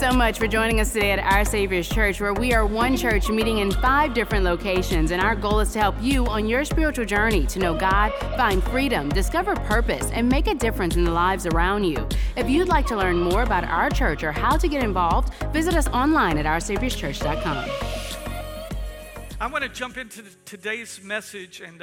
so much for joining us today at Our Savior's Church, where we are one church meeting in 5 different locations, and our goal is to help you on your spiritual journey to know God, find freedom, discover purpose, and make a difference in the lives around you. If you'd like to learn more about our church or how to get involved, visit us online at oursaviorschurch.com. I want to jump into today's message, and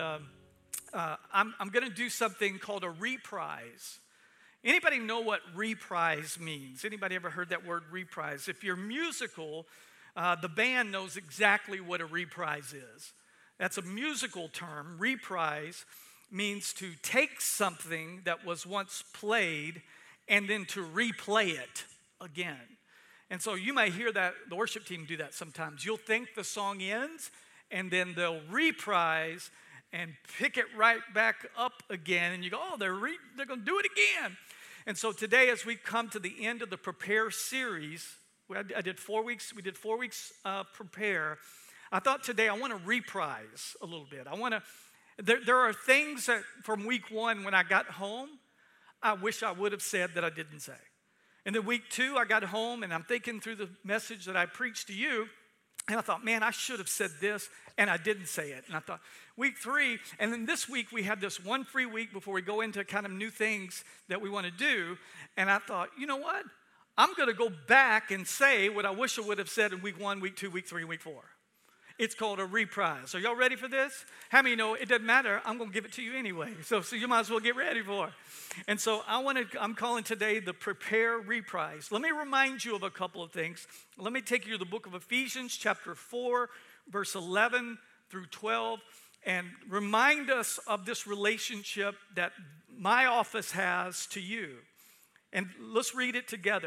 I'm going to do something called a reprise. Anybody know what reprise means? Anybody ever heard that word reprise? If you're musical, the band knows exactly what a reprise is. That's a musical term. Reprise means to take something that was once played and then to replay it again. And so you may hear that the worship team do that sometimes. You'll think the song ends, and then they'll reprise and pick it right back up again. And you go, oh, they're going to do it again. And so today, as we come to the end of the Prepare series, I did 4 weeks. We did 4 weeks Prepare. I thought today I want to reprise a little bit. There are things that from week 1 when I got home, I wish I would have said that I didn't say. And then week 2, I got home and I'm thinking through the message that I preached to you, and I thought, man, I should have said this, and I didn't say it. And I thought, week 3, and then this week we have this one free week before we go into kind of new things that we want to do. And I thought, you know what? I'm going to go back and say what I wish I would have said in week 1, week 2, week 3, and week 4. It's called a reprise. Are y'all ready for this? How many know it doesn't matter? I'm going to give it to you anyway. So you might as well get ready for it. And so I'm calling today the Prepare Reprise. Let me remind you of a couple of things. Let me take you to the book of Ephesians, chapter 4, verse 11 through 12, and remind us of this relationship that my office has to you. And let's read it together.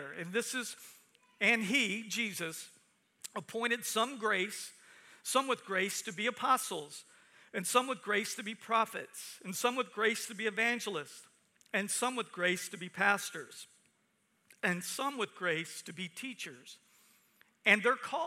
And he, Jesus, appointed some with grace to be apostles, and some with grace to be prophets, and some with grace to be evangelists, and some with grace to be pastors, and some with grace to be teachers. And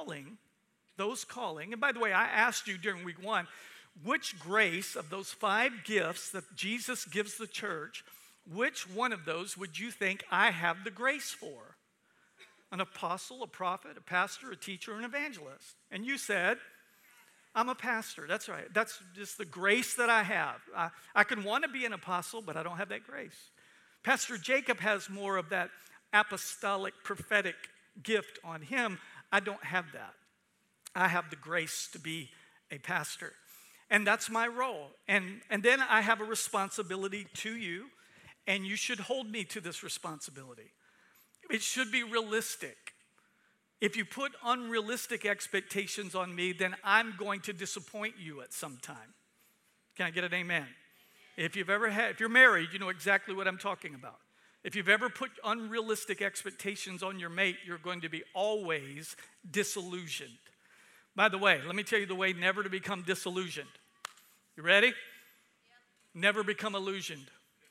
those calling, and by the way, I asked you during week 1, which grace of those 5 gifts that Jesus gives the church, which one of those would you think I have the grace for? An apostle, a prophet, a pastor, a teacher, an evangelist. And you said, I'm a pastor. That's right. That's just the grace that I have. I can want to be an apostle, but I don't have that grace. Pastor Jacob has more of that apostolic, prophetic gift on him. I don't have that. I have the grace to be a pastor. And that's my role. And then I have a responsibility to you, and you should hold me to this responsibility. It should be realistic. If you put unrealistic expectations on me, then I'm going to disappoint you at some time. Can I get an amen? If you're married, you know exactly what I'm talking about. If you've ever put unrealistic expectations on your mate, you're going to be always disillusioned. By the way, let me tell you the way never to become disillusioned. You ready? Yep. Never become illusioned.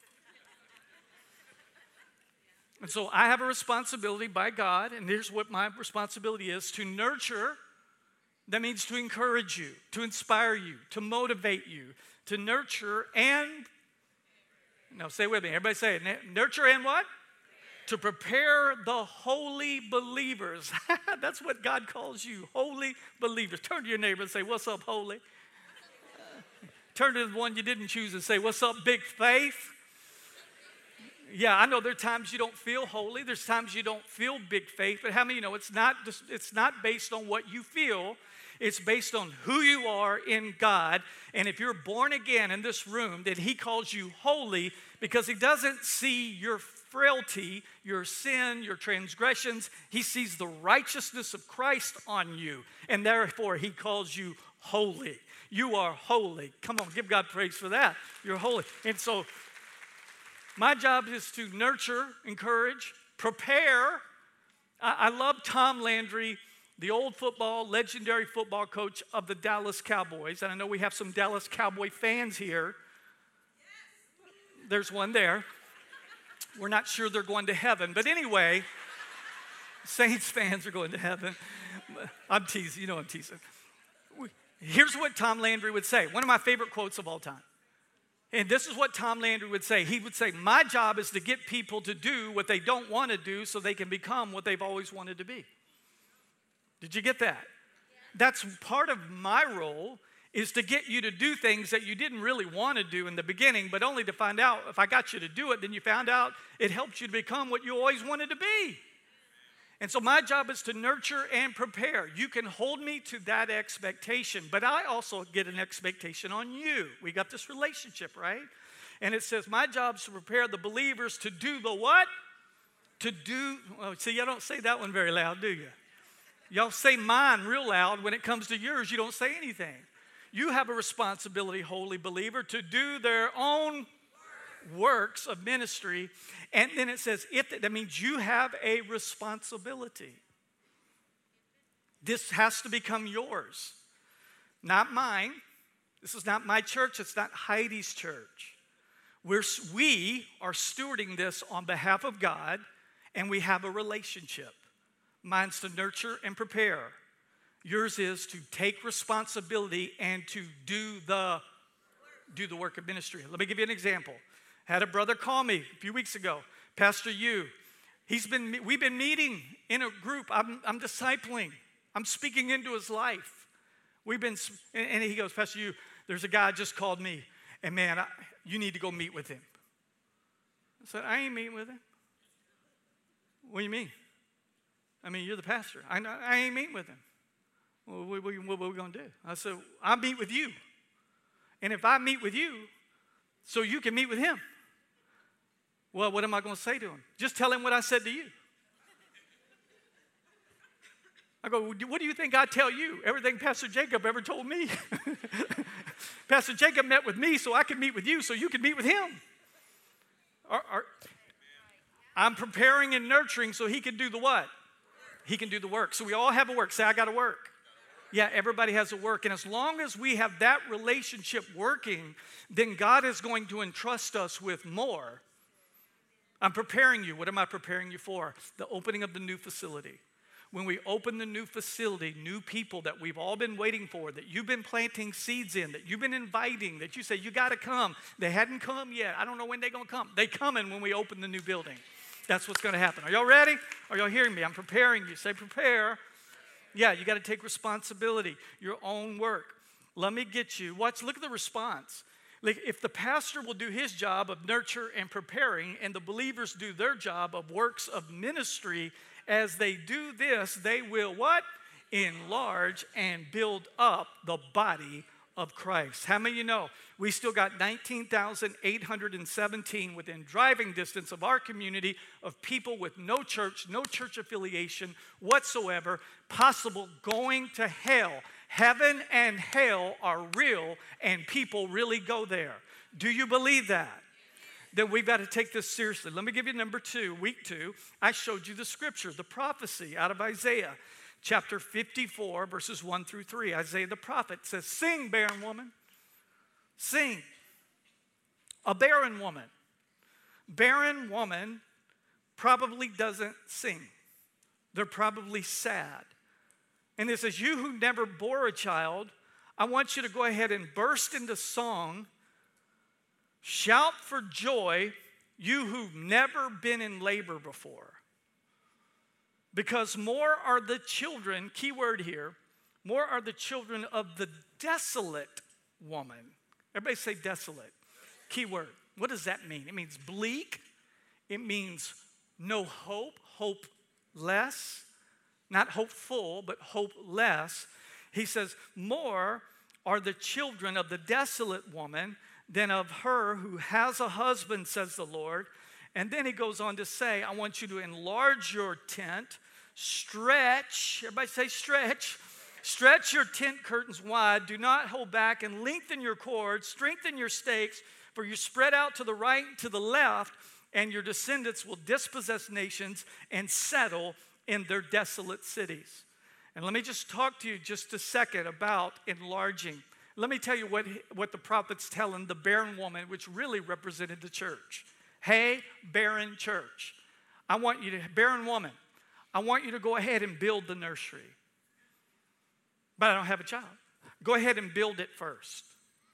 And so I have a responsibility by God, and here's what my responsibility is: to nurture. That means to encourage you, to inspire you, to motivate you, to nurture and, now say with me, everybody say it, nurture and what? To prepare the holy believers. That's what God calls you, holy believers. Turn to your neighbor and say, what's up, holy? Turn to the one you didn't choose and say, what's up, big faith? Yeah, I know there are times you don't feel holy. There's times you don't feel big faith. But how many of you know it's not based on what you feel. It's based on who you are in God. And if you're born again in this room, then he calls you holy because he doesn't see your frailty, your sin, your transgressions. He sees the righteousness of Christ on you. And therefore, he calls you holy. You are holy. Come on, give God praise for that. You're holy. And so my job is to nurture, encourage, prepare. I love Tom Landry, the old legendary football coach of the Dallas Cowboys. And I know we have some Dallas Cowboy fans here. There's one there. We're not sure they're going to heaven. But anyway, Saints fans are going to heaven. I'm teasing. You know I'm teasing. Here's what Tom Landry would say. One of my favorite quotes of all time. And this is what Tom Landry would say. He would say, my job is to get people to do what they don't want to do so they can become what they've always wanted to be. Did you get that? That's part of my role, is to get you to do things that you didn't really want to do in the beginning, but only to find out if I got you to do it, then you found out it helped you to become what you always wanted to be. And so my job is to nurture and prepare. You can hold me to that expectation, but I also get an expectation on you. We got this relationship, right? And it says my job is to prepare the believers to do the what? Well, see, y'all don't say that one very loud, do you? Y'all say mine real loud. When it comes to yours, you don't say anything. You have a responsibility, holy believer, to do their own works of ministry. And then it says, that means you have a responsibility. This has to become yours, not mine. This is not my church. It's not Heidi's church. We are stewarding this on behalf of God, and we have a relationship. Mine's to nurture and prepare. Yours is to take responsibility and to do the work of ministry. Let me give you an example. Had a brother call me a few weeks ago, Pastor Yu. We've been meeting in a group. I'm discipling. I'm speaking into his life. And he goes, Pastor Yu, there's a guy just called me, and man, you need to go meet with him. I said, I ain't meeting with him. What do you mean? I mean, you're the pastor. I ain't meeting with him. Well, what are we going to do? I said, I'll meet with you. And if I meet with you, so you can meet with him. Well, what am I going to say to him? Just tell him what I said to you. I go, what do you think I tell you? Everything Pastor Jacob ever told me. Pastor Jacob met with me so I could meet with you so you could meet with him. I'm preparing and nurturing so he can do the what? He can do the work. So we all have a work. Say, I got to work. Yeah, everybody has a work. And as long as we have that relationship working, then God is going to entrust us with more. I'm preparing you. What am I preparing you for? The opening of the new facility. When we open the new facility, new people that we've all been waiting for, that you've been planting seeds in, that you've been inviting, that you say, you got to come. They hadn't come yet. I don't know when they're going to come. They coming when we open the new building. That's what's going to happen. Are y'all ready? Are y'all hearing me? I'm preparing you. Say prepare. Yeah, you got to take responsibility, your own work. Let me get you. Look at the response. Like if the pastor will do his job of nurture and preparing, and the believers do their job of works of ministry, as they do this, they will what? Enlarge and build up the body of Christ. How many of you know we still got 19,817 within driving distance of our community of people with no church affiliation whatsoever, possible going to hell. Heaven and hell are real, and people really go there. Do you believe that? Then we've got to take this seriously. Let me give you number 2, week 2. I showed you the scripture, the prophecy out of Isaiah. Chapter 54, verses 1 through 3. Isaiah the prophet says, sing, barren woman. Sing. A barren woman. Barren woman probably doesn't sing. They're probably sad. And it says, you who never bore a child, I want you to go ahead and burst into song. Shout for joy, you who've never been in labor before. Because more are the children, key word here, more are the children of the desolate woman. Everybody say desolate. Key word. What does that mean? It means bleak. It means no hope, hopeless. Not hopeful, but hopeless. He says, more are the children of the desolate woman than of her who has a husband, says the Lord. And then he goes on to say, I want you to enlarge your tent, stretch, everybody say stretch. Stretch your tent curtains wide, do not hold back, and lengthen your cords, strengthen your stakes, for you spread out to the right and to the left, and your descendants will dispossess nations and settle in their desolate cities. And let me just talk to you just a second about enlarging. Let me tell you what the prophet's telling the barren woman, which really represented the church. Hey, barren church, barren woman, I want you to go ahead and build the nursery. But I don't have a child. Go ahead and build it first.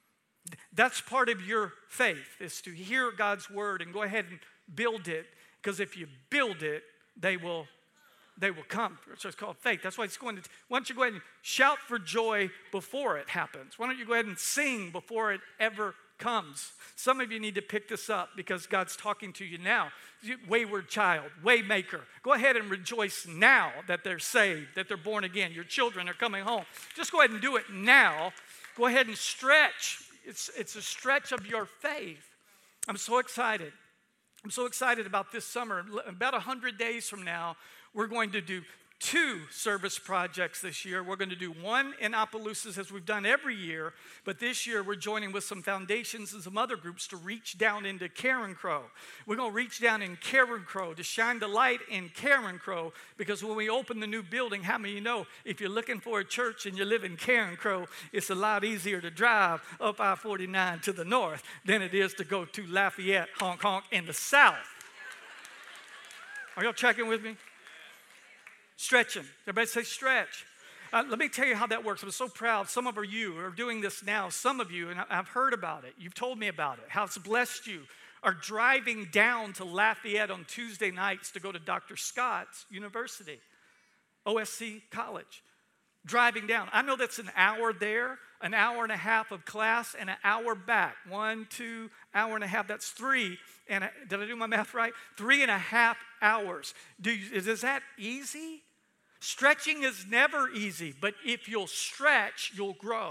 That's part of your faith, is to hear God's word and go ahead and build it. Because if you build it, they will come. So it's called faith. That's why it's going to, why don't you go ahead and shout for joy before it happens? Why don't you go ahead and sing before it ever comes? Some of you need to pick this up because God's talking to you now. Wayward child, way maker. Go ahead and rejoice now that they're saved, that they're born again. Your children are coming home. Just go ahead and do it now. Go ahead and stretch. It's a stretch of your faith. I'm so excited. I'm so excited about this summer. About 100 days from now, we're going to do 2 service projects this year. We're going to do one in Opelousas, as we've done every year, but this year we're joining with some foundations and some other groups to reach down into Carencro. We're going to reach down in Carencro to shine the light in Carencro, because when we open the new building, how many of you know, if you're looking for a church and you live in Carencro, it's a lot easier to drive up I-49 to the north than it is to go to Lafayette, honk, honk, in the south. Are y'all checking with me? Stretching. Everybody say stretch. Let me tell you how that works. I'm so proud. Some of you are doing this now. Some of you, and I've heard about it. You've told me about it. How it's blessed you. Are driving down to Lafayette on Tuesday nights to go to Dr. Scott's University, OSC College. Driving down. I know that's an hour there, an hour and a half of class, and an hour back. 1, 2, hour and a half. That's 3. And did I do my math right? 3.5 hours. Is that easy? Stretching is never easy, but if you'll stretch, you'll grow.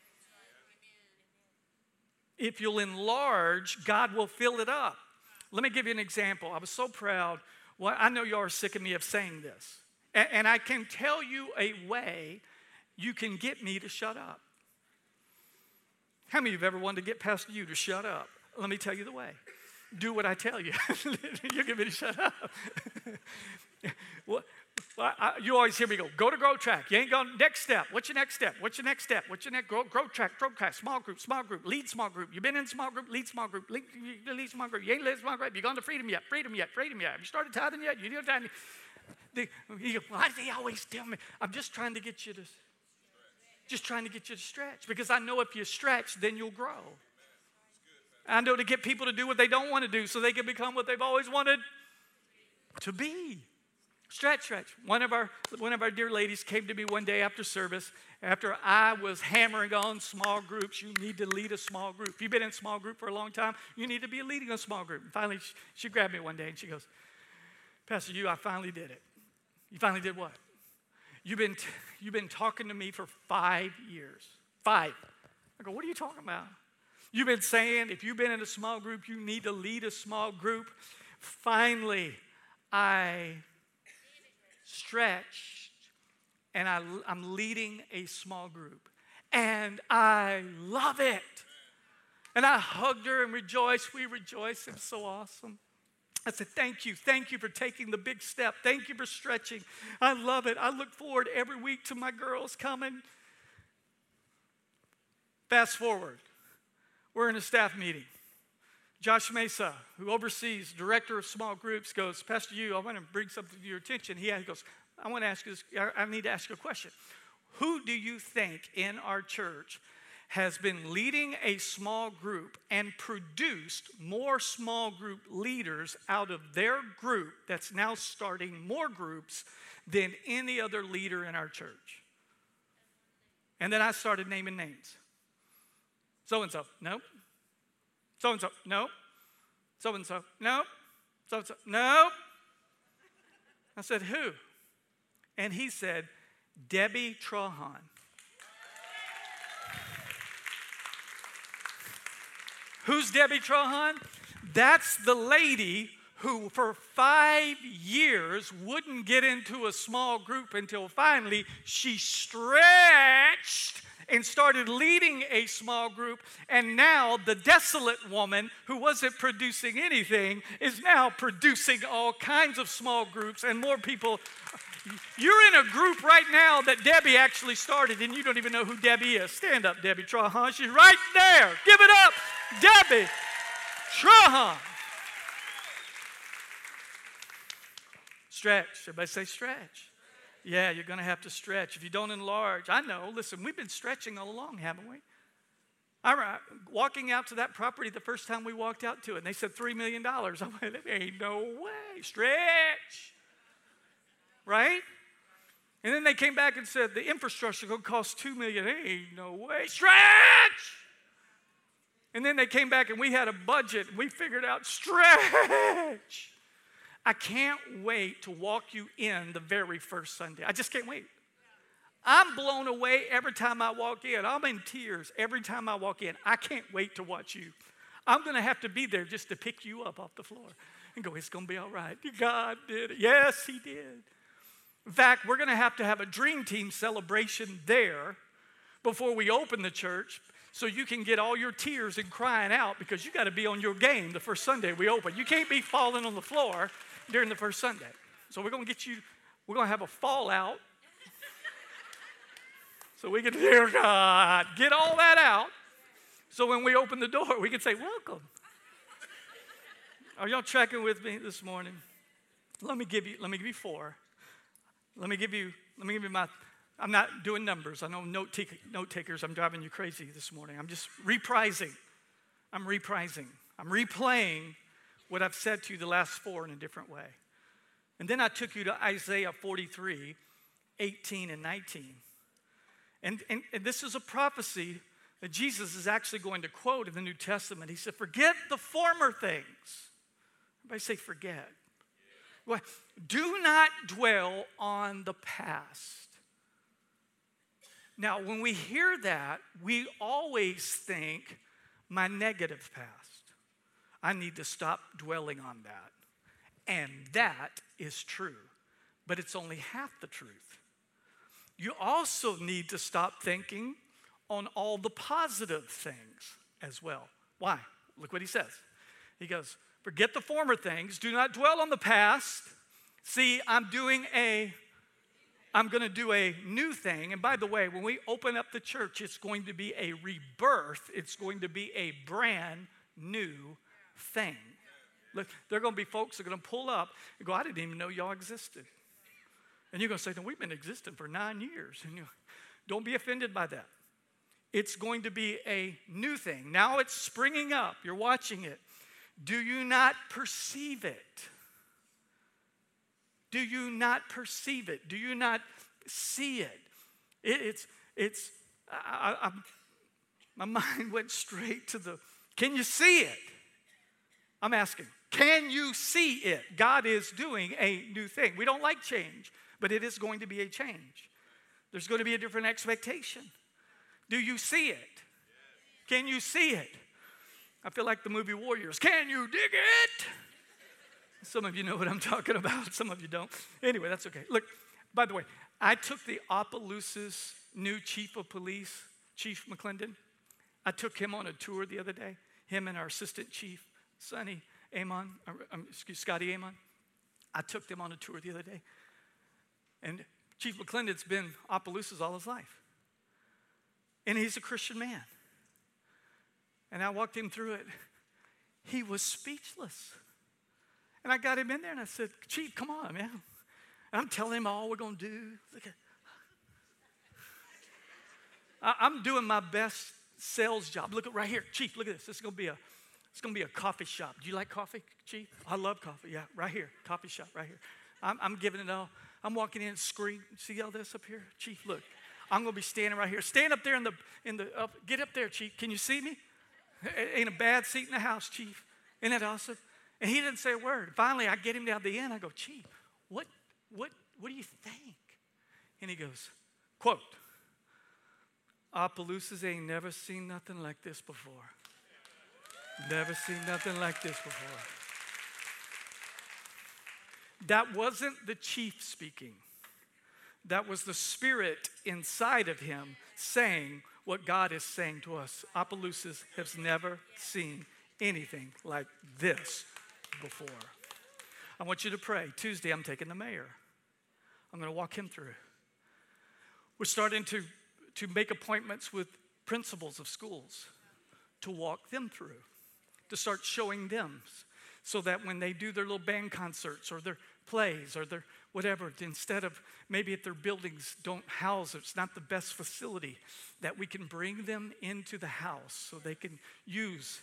If you'll enlarge, God will fill it up. Let me give you an example. I was so proud. Well, I know you are sick of me of saying this. And I can tell you a way you can get me to shut up. How many of you have ever wanted to get past you to shut up? Let me tell you the way. Do what I tell you. You get me to shut up. You always hear me go to Grow Track. You ain't going, next step. What's your next step? What's your next step? What's your next, Grow Track, small group, lead small group. You've been in small group, lead small group, lead small group. You ain't led small group. You gone to freedom yet. Have you started tithing yet? You didn't tithing. Why does he always tell me? I'm just trying to get you to stretch. Because I know if you stretch, then you'll grow. I know to get people to do what they don't want to do so they can become what they've always wanted to be. Stretch. One of our dear ladies came to me one day after service, after I was hammering on small groups. You need to lead a small group. If you've been in a small group for a long time, you need to be leading a small group. And finally, she grabbed me one day and she goes, Pastor, I finally did it. You finally did what? You've been talking to me for 5 years. 5. I go, what are you talking about? You've been saying if you've been in a small group, you need to lead a small group. Finally, I stretched and I'm leading a small group. And I love it. And I hugged her and rejoiced. We rejoiced. It's so awesome. I said, thank you for taking the big step. Thank you for stretching. I love it. I look forward every week to my girls coming. Fast forward. We're in a staff meeting. Josh Mesa, who oversees, director of small groups, goes, Pastor Yu, I want to bring something to your attention. He goes, I need to ask you a question. Who do you think in our church has been leading a small group and produced more small group leaders out of their group that's now starting more groups than any other leader in our church? And then I started naming names. So-and-so, nope. So-and-so, nope. So-and-so, nope. So-and-so, nope. I said, who? And he said, Debbie Trahan. Who's Debbie Trahan? That's the lady who for 5 years wouldn't get into a small group until finally she stretched and started leading a small group. And now the desolate woman who wasn't producing anything is now producing all kinds of small groups and more people. You're in a group right now that Debbie actually started, and you don't even know who Debbie is. Stand up, Debbie Trahan. She's right there. Give it up, Debbie Trahan. Stretch. Everybody say stretch. Yeah, you're going to have to stretch. If you don't enlarge, I know. Listen, we've been stretching all along, haven't we? I'm walking out to that property the first time we walked out to it, and they said $3 million. I went, ain't no way, stretch, right? And then they came back and said, the infrastructure is going to cost $2 million. Ain't no way, stretch. And then they came back and we had a budget, and we figured out, stretch. I can't wait to walk you in the very first Sunday. I just can't wait. I'm blown away every time I walk in. I'm in tears every time I walk in. I can't wait to watch you. I'm going to have to be there just to pick you up off the floor and go, it's going to be all right. God did it. Yes, he did. In fact, we're going to have a dream team celebration there before we open the church so you can get all your tears and crying out, because you got to be on your game the first Sunday we open. You can't be falling on the floor during the first Sunday. So we're going to have a fallout. So we can, dear God, get all that out. So when we open the door, we can say, welcome. Are y'all tracking with me this morning? Let me give you four. Let me give you I'm not doing numbers. I know note takers, I'm driving you crazy this morning. I'm just reprising. I'm replaying what I've said to you the last four in a different way. And then I took you to Isaiah 43, 18 and 19. And this is a prophecy that Jesus is actually going to quote in the New Testament. He said, forget the former things. Everybody say forget. Well, do not dwell on the past. Now, when we hear that, we always think my negative past. I need to stop dwelling on that. And that is true, but it's only half the truth. You also need to stop thinking on all the positive things as well. Why? Look what he says. He goes, forget the former things. Do not dwell on the past. See, I'm going to do a new thing. And by the way, when we open up the church, it's going to be a rebirth. It's going to be a brand new thing. Look, there are going to be folks that are going to pull up and go, I didn't even know y'all existed. And you're going to say, no, we've been existing for 9 years. And don't be offended by that. It's going to be a new thing. Now it's springing up. You're watching it. Do you not perceive it? Do you not perceive it? Do you not see it? My mind went straight to can you see it? I'm asking, can you see it? God is doing a new thing. We don't like change, but it is going to be a change. There's going to be a different expectation. Do you see it? Can you see it? I feel like the movie Warriors. Can you dig it? Some of you know what I'm talking about. Some of you don't. Anyway, that's okay. Look, by the way, I took the Opelousas' new chief of police, Chief McClendon. I took him on a tour the other day. Him and our assistant chief, Scotty Amon. I took them on a tour the other day. And Chief McClendon's been Opelousas all his life. And he's a Christian man. And I walked him through it. He was speechless. And I got him in there and I said, Chief, come on, man. And I'm telling him all we're going to do. I'm doing my best sales job. Look at right here. Chief, look at this. This is going to be a coffee shop. Do you like coffee, Chief? I love coffee. Yeah, right here. Coffee shop right here. I'm giving it all. I'm walking in and screaming. See all this up here? Chief, look. I'm going to be standing right here. Stand up there get up there, Chief. Can you see me? Ain't a bad seat in the house, Chief. Isn't that awesome? And he didn't say a word. Finally, I get him down the end. I go, Chief, what do you think? And he goes, quote, Opelousas ain't never seen nothing like this before. Never seen nothing like this before. That wasn't the chief speaking. That was the Spirit inside of him saying what God is saying to us. Opelousas has never seen anything like this before. I want you to pray. Tuesday, I'm taking the mayor. I'm going to walk him through. We're starting to make appointments with principals of schools to walk them through, to start showing them so that when they do their little band concerts or their plays or their whatever, instead of maybe if their buildings don't house, it's not the best facility, that we can bring them into the house so they can use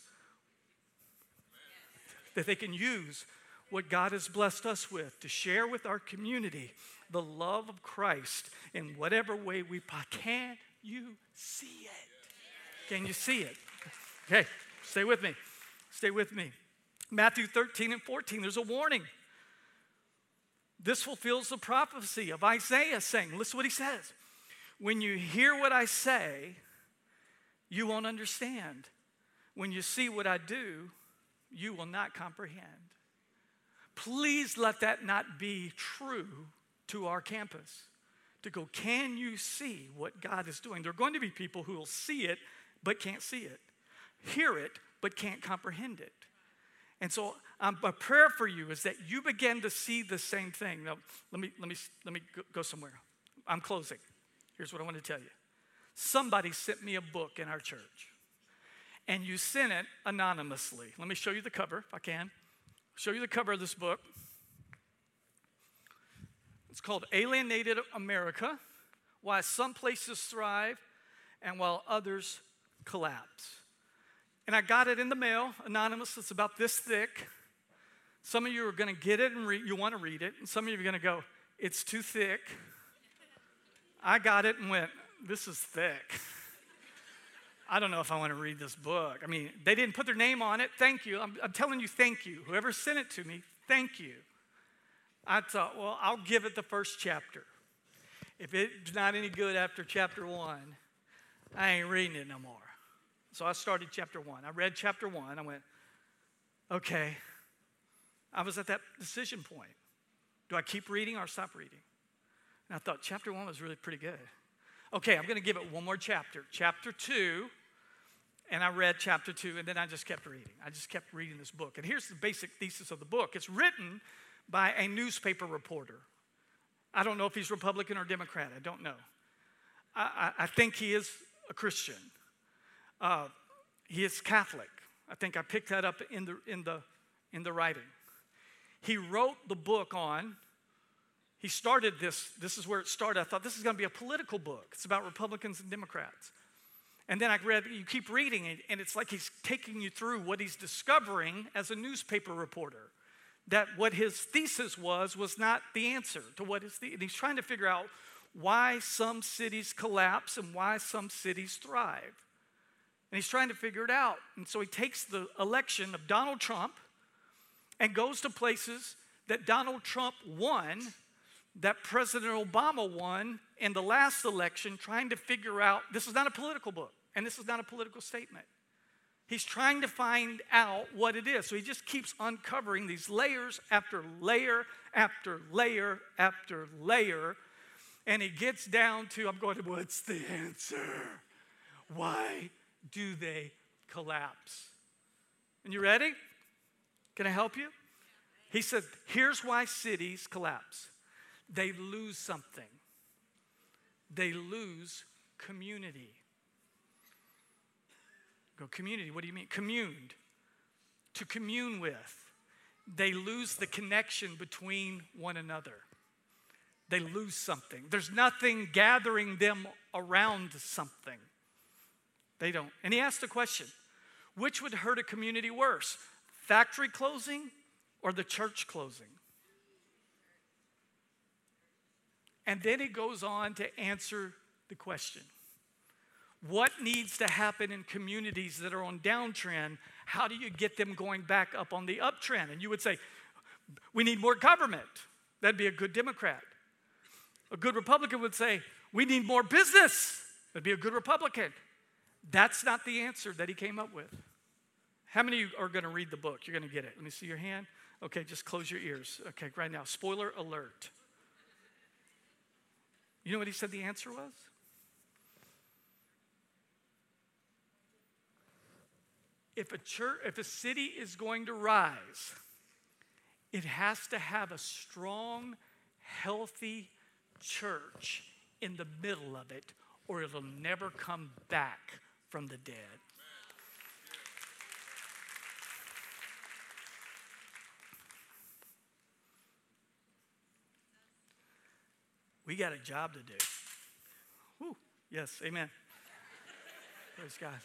what God has blessed us with to share with our community the love of Christ in whatever way we can. You see it? Can you see it? Okay, stay with me. Stay with me. Matthew 13 and 14, there's a warning. This fulfills the prophecy of Isaiah saying, listen what he says. When you hear what I say, you won't understand. When you see what I do, you will not comprehend. Please let that not be true to our campus. To go, can you see what God is doing? There are going to be people who will see it but can't see it, hear it but can't comprehend it. And so my prayer for you is that you begin to see the same thing. Now, let me go somewhere. I'm closing. Here's what I want to tell you. Somebody sent me a book in our church, and you sent it anonymously. Let me show you the cover, if I can. Show you the cover of this book. It's called Alienated America, Why Some Places Thrive and While Others Collapse. And I got it in the mail, anonymous. It's about this thick. Some of you are going to get it and you want to read it. And some of you are going to go, it's too thick. I got it and went, this is thick. I don't know if I want to read this book. I mean, they didn't put their name on it. Thank you. I'm telling you, thank you. Whoever sent it to me, thank you. I thought, well, I'll give it the first chapter. If it's not any good after chapter 1, I ain't reading it no more. So I started chapter 1. I read chapter 1. I went, okay. I was at that decision point. Do I keep reading or stop reading? And I thought chapter 1 was really pretty good. Okay, I'm going to give it one more chapter. Chapter 2, and I read chapter 2, and then I just kept reading. I just kept reading this book. And here's the basic thesis of the book. It's written by a newspaper reporter. I don't know if he's Republican or Democrat. I don't know. I think he is a Christian. He is Catholic. I think I picked that up in the writing. He wrote the book on. He started this is where it started. I thought this is going to be a political book. It's about Republicans and Democrats. And then I read, you keep reading it, and it's like he's taking you through what he's discovering as a newspaper reporter. That what his thesis was not the answer to what his thesis. And he's trying to figure out why some cities collapse and why some cities thrive. And he's trying to figure it out. And so he takes the election of Donald Trump and goes to places that Donald Trump won, that President Obama won in the last election, trying to figure out, this is not a political book, and this is not a political statement. He's trying to find out what it is. So he just keeps uncovering these layers after layer after layer after layer. And he gets down to, I'm going, what's the answer? Why do they collapse? And you ready? Can I help you? He said, here's why cities collapse. They lose something. They lose community. Go, community, what do you mean? Communed. To commune with. They lose the connection between one another. They lose something. There's nothing gathering them around something. They don't. And he asked the question, which would hurt a community worse? Factory closing or the church closing? And then he goes on to answer the question. What needs to happen in communities that are on downtrend? How do you get them going back up on the uptrend? And you would say, we need more government. That'd be a good Democrat. A good Republican would say, we need more business. That'd be a good Republican. That's not the answer that he came up with. How many of you are going to read the book? You're going to get it. Let me see your hand. Okay, just close your ears. Okay, right now, spoiler alert. You know what he said the answer was? If a city is going to rise, it has to have a strong, healthy church in the middle of it, or it'll never come back from the dead. We got a job to do. Whew. Yes, amen. Praise God.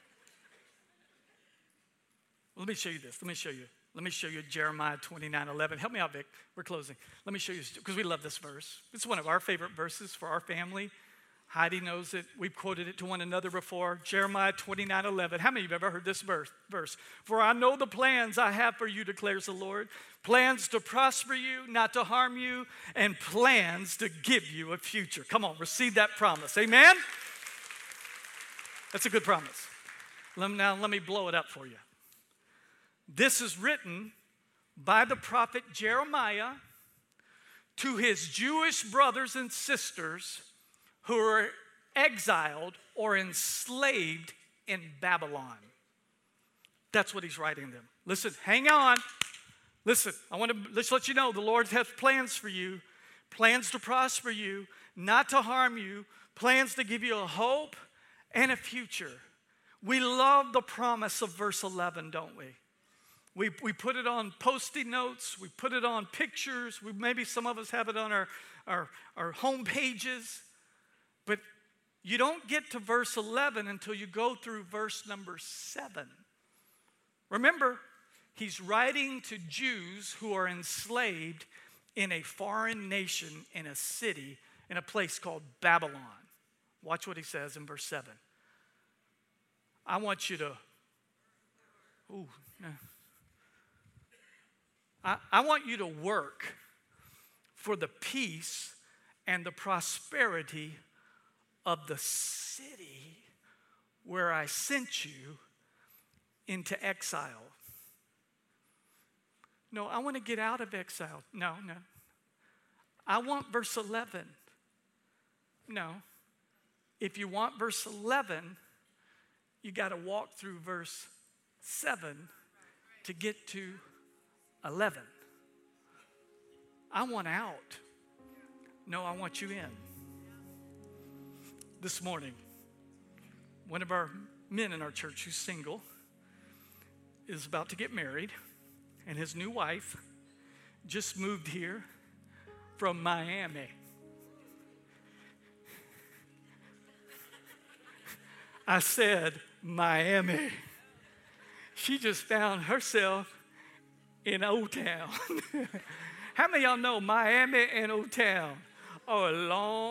Let me show you this. Let me show you Jeremiah 29:11. Help me out, Vic. We're closing. Let me show you, because we love this verse. It's one of our favorite verses for our family. Heidi knows it. We've quoted it to one another before. Jeremiah 29:11. How many of you have ever heard this verse? For I know the plans I have for you, declares the Lord. Plans to prosper you, not to harm you, and plans to give you a future. Come on, receive that promise. Amen? That's a good promise. Now let me blow it up for you. This is written by the prophet Jeremiah to his Jewish brothers and sisters who are exiled or enslaved in Babylon. That's what he's writing them. Listen, hang on. Listen, I want to let's let you know the Lord has plans for you, plans to prosper you, not to harm you, plans to give you a hope and a future. We love the promise of verse 11, don't we? We put it on Post-it notes. We put it on pictures. Maybe some of us have it on our home pages. But you don't get to verse 11 until you go through verse number 7. Remember, he's writing to Jews who are enslaved in a foreign nation, in a city, in a place called Babylon. Watch what he says in verse 7. I want you to, I want you to work for the peace and the prosperity of the city where I sent you into exile. No, I want to get out of exile. No. I want verse 11. No. If you want verse 11, you got to walk through verse 7 to get to 11. I want out. No, I want you in. This morning, one of our men in our church who's single is about to get married, and his new wife just moved here from Miami. I said, Miami. She just found herself in Old Town. How many of y'all know Miami and Old Town are a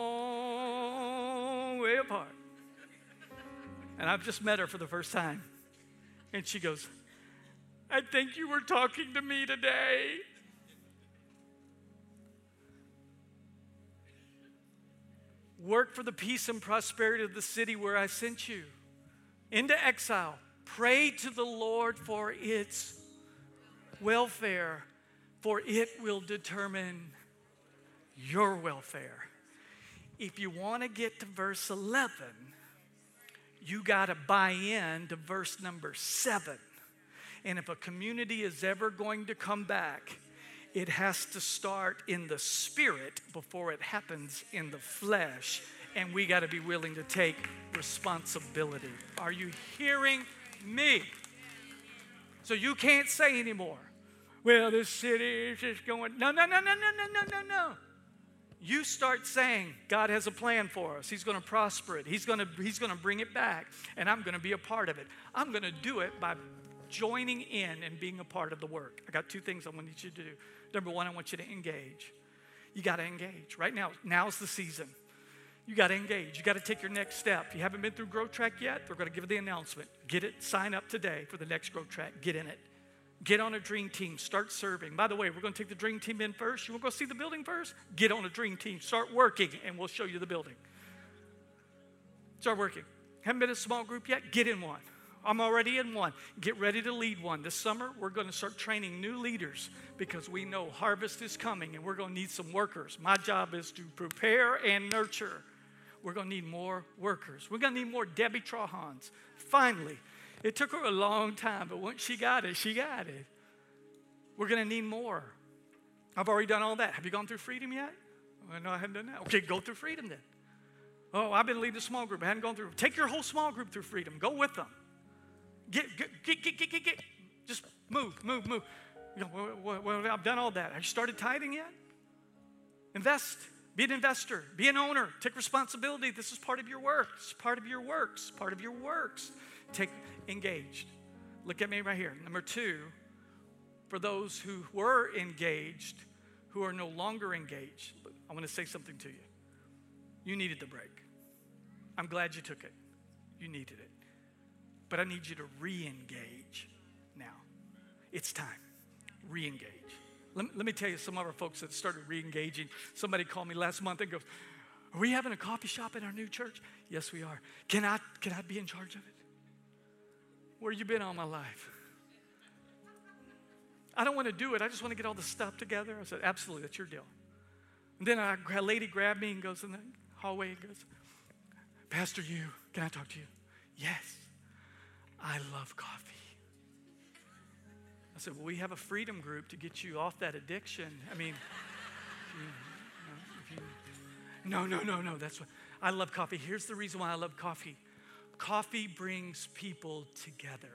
long way apart? And I've just met her for the first time. And she goes, I think you were talking to me today. Work for the peace and prosperity of the city where I sent you into exile. Pray to the Lord for its welfare, for it will determine your welfare. If you want to get to verse 11, you got to buy in to verse number 7. And if a community is ever going to come back, it has to start in the spirit before it happens in the flesh. And we got to be willing to take responsibility. Are you hearing me? So you can't say anymore, well, this city is just going, no. You start saying, God has a plan for us. He's going to prosper it. He's going to bring it back. And I'm going to be a part of it. I'm going to do it by joining in and being a part of the work. I got 2 things I want you to do. Number 1, I want you to engage. You got to engage. Right now, now's the season. You got to engage. You got to take your next step. If you haven't been through Growth Track yet, we're going to give the announcement. Get it. Sign up today for the next Growth Track. Get in it. Get on a dream team. Start serving. By the way, we're going to take the dream team in first. You want to go see the building first? Get on a dream team. Start working, and we'll show you the building. Start working. Haven't been in a small group yet? Get in one. I'm already in one. Get ready to lead one. This summer, we're going to start training new leaders because we know harvest is coming, and we're going to need some workers. My job is to prepare and nurture. We're going to need more workers. We're going to need more Debbie Trahans. Finally. It took her a long time, but once she got it, she got it. We're going to need more. I've already done all that. Have you gone through Freedom yet? Oh, no, I haven't done that. Okay, go through Freedom then. Oh, I've been leading a small group. I hadn't gone through. Take your whole small group through Freedom. Go with them. Get. Just move. You know, well, I've done all that. Have you started tithing yet? Invest. Be an investor. Be an owner. Take responsibility. This is part of your work. It's part of your works. Part of your works. Take engaged. Look at me right here. Number 2, for those who were engaged, who are no longer engaged, I want to say something to you. You needed the break. I'm glad you took it. You needed it. But I need you to re-engage now. It's time. Re-engage. Let me tell you, some of our folks that started re-engaging, somebody called me last month and goes, are we having a coffee shop in our new church? Yes, we are. Can I be in charge of it? Where you been all my life? I don't want to do it. I just want to get all the stuff together. I said, absolutely, that's your deal. And then a lady grabbed me and goes in the hallway and goes, Pastor, can I talk to you? Yes, I love coffee. I said, well, we have a freedom group to get you off that addiction. I mean, no, that's what, I love coffee. Here's the reason why I love coffee. Coffee brings people together.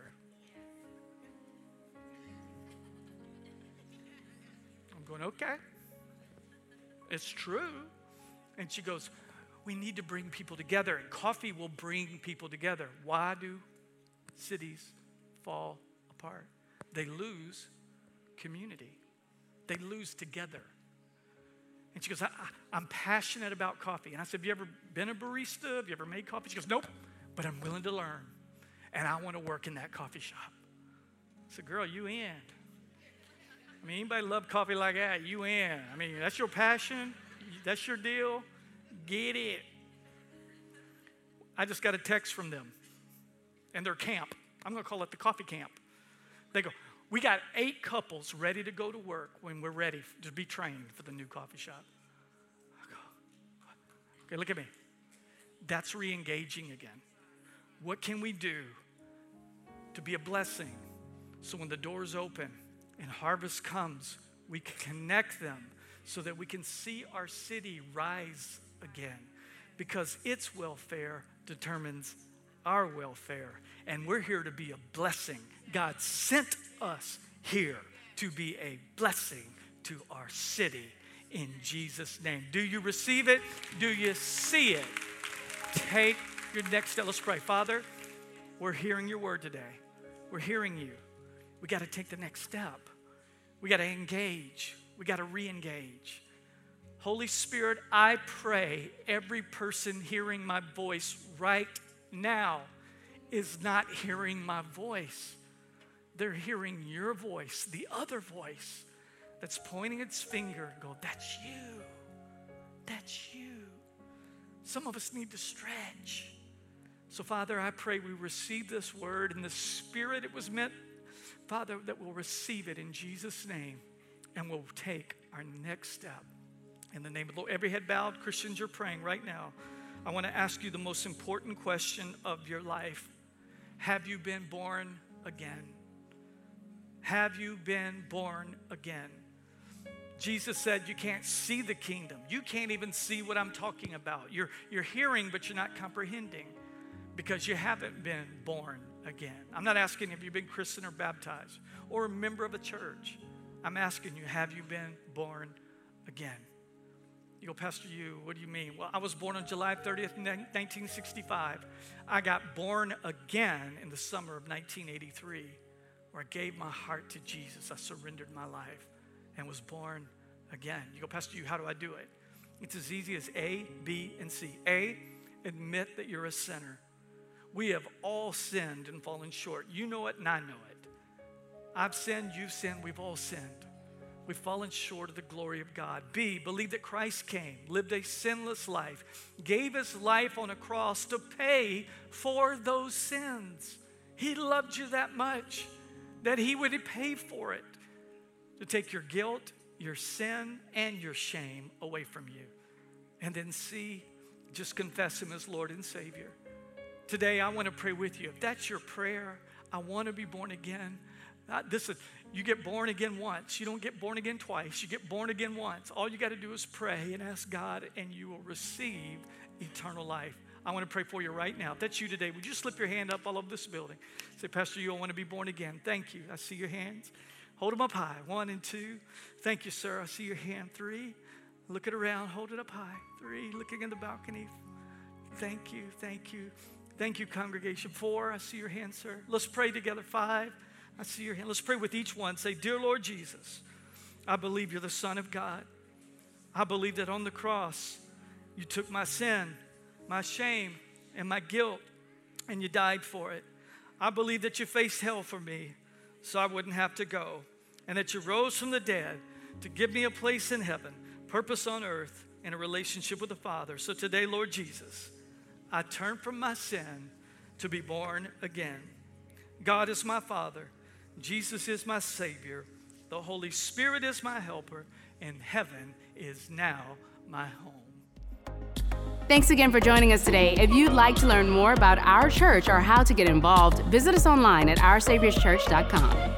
I'm going, okay. It's true. And she goes, we need to bring people together, and coffee will bring people together. Why do cities fall apart? They lose community. They lose together. And she goes, I'm passionate about coffee. And I said, have you ever been a barista? Have you ever made coffee? She goes, nope, but I'm willing to learn. And I want to work in that coffee shop. I said, girl, you in. I mean, anybody love coffee like that? You in. I mean, that's your passion. That's your deal. Get it. I just got a text from them and their camp. I'm going to call it the coffee camp. They go, we got 8 couples ready to go to work when we're ready to be trained for the new coffee shop. I go, okay, look at me. That's re-engaging again. What can we do to be a blessing so when the doors open and harvest comes, we can connect them so that we can see our city rise again, because its welfare determines our welfare, and we're here to be a blessing. God sent us here to be a blessing to our city in Jesus' name. Do you receive it? Do you see it? Take your next step. Let's pray. Father, we're hearing your word today. We're hearing you. We got to take the next step. We got to engage. We got to re-engage. Holy Spirit, I pray every person hearing my voice right now is not hearing my voice. They're hearing your voice, the other voice that's pointing its finger and go, that's you. That's you. Some of us need to stretch. So, Father, I pray we receive this word in the spirit it was meant, Father, that we'll receive it in Jesus' name and we'll take our next step. In the name of the Lord. Every head bowed, Christians, you're praying right now. I want to ask you the most important question of your life. Have you been born again? Have you been born again? Jesus said you can't see the kingdom. You can't even see what I'm talking about. You're hearing, but you're not comprehending because you haven't been born again. I'm not asking if you've been christened or baptized or a member of a church. I'm asking you, have you been born again? You go, Pastor, what do you mean? Well, I was born on July 30th, 1965. I got born again in the summer of 1983, where I gave my heart to Jesus. I surrendered my life and was born again. You go, Pastor, how do I do it? It's as easy as A, B, and C. A, admit that you're a sinner. We have all sinned and fallen short. You know it and I know it. I've sinned, you've sinned, we've all sinned. We've fallen short of the glory of God. B, believe that Christ came, lived a sinless life, gave his life on a cross to pay for those sins. He loved you that much that he would pay for it, to take your guilt, your sin, and your shame away from you. And then C, just confess him as Lord and Savior. Today, I want to pray with you. If that's your prayer, I want to be born again. You get born again once. You don't get born again twice. You get born again once. All you got to do is pray and ask God, and you will receive eternal life. I want to pray for you right now. If that's you today, would you slip your hand up all over this building? Say, Pastor, you want to be born again. Thank you. I see your hands. Hold them up high. 1 and 2. Thank you, sir. I see your hand. 3. Look it around, hold it up high. 3, looking in the balcony. Thank you, thank you. Thank you, congregation. 4, I see your hand, sir. Let's pray together. 5, I see your hand. Let's pray with each one. Say, dear Lord Jesus, I believe you're the Son of God. I believe that on the cross, you took my sin, my shame, and my guilt, and you died for it. I believe that you faced hell for me so I wouldn't have to go, and that you rose from the dead to give me a place in heaven, purpose on earth, and a relationship with the Father. So today, Lord Jesus, I turn from my sin to be born again. God is my Father. Jesus is my Savior. The Holy Spirit is my helper. And heaven is now my home. Thanks again for joining us today. If you'd like to learn more about our church or how to get involved, visit us online at OurSavior'sChurch.com.